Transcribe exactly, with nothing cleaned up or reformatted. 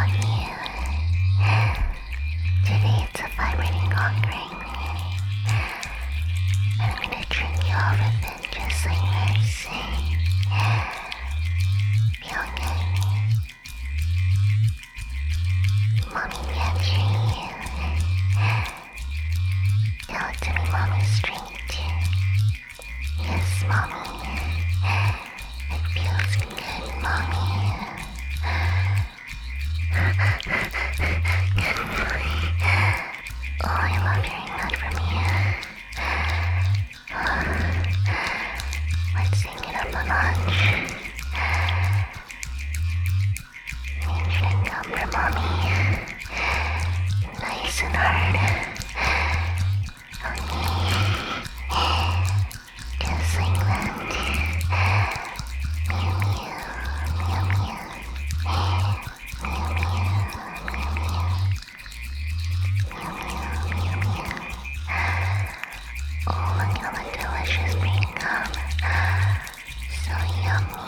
about you. Today it's a vibrating conquering. I'm gonna trick you off with it just like mercy. Feel good. Mommy can't hear you. Tell it to me, mommy, straight. Yes, mommy. It feels good, mommy. Good boy. Oh, I love hearing that from you. Let's take it up a notch. You should come for mommy. Nice and hard. Okay. Just like that. Mew mew, mew mew. Mew mew, mew mew. Mew mew, mew mew. Oh, look at all the delicious green gum. So yummy.